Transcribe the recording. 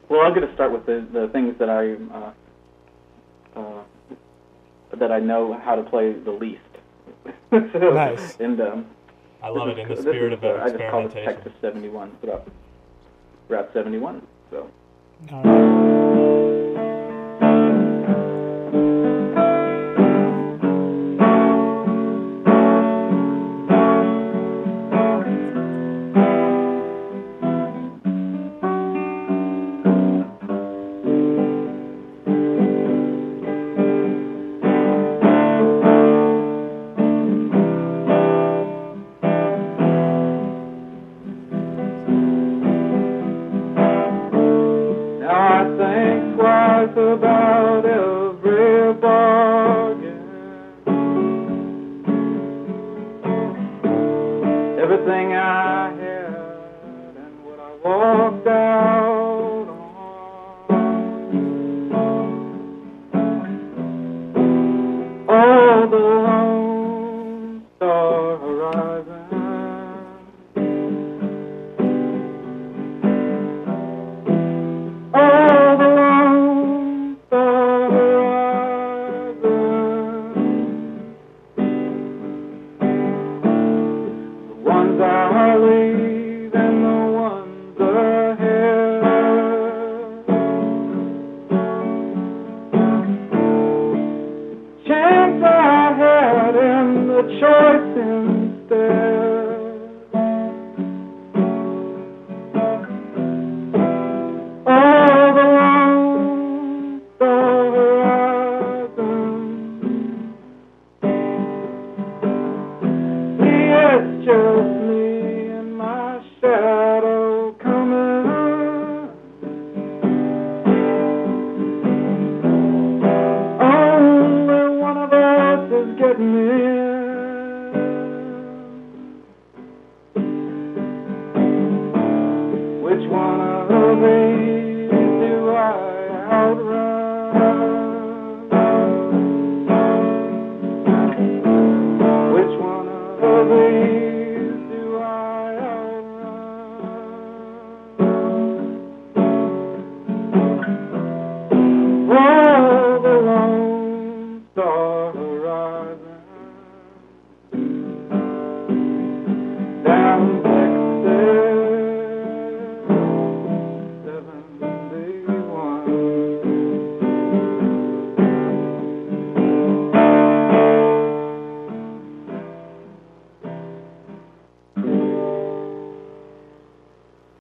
Well, I'm going to start with the things that I know how to play the least. So, Nice. And I love it in the this spirit is of I just call this experimentation. Texas 71. It's about Route 71. So. All right. Now I think twice about every bargain, everything I had and what I walked out on. All the Lone Star horizon. All the Lone Star horizon. The ones I leave and the ones ahead. Chance I had in the choice instead. All the Lone Star horizon. See, it's just me and my shadow coming. Only one of us is getting in. Which one of these do I outrun? Which one of these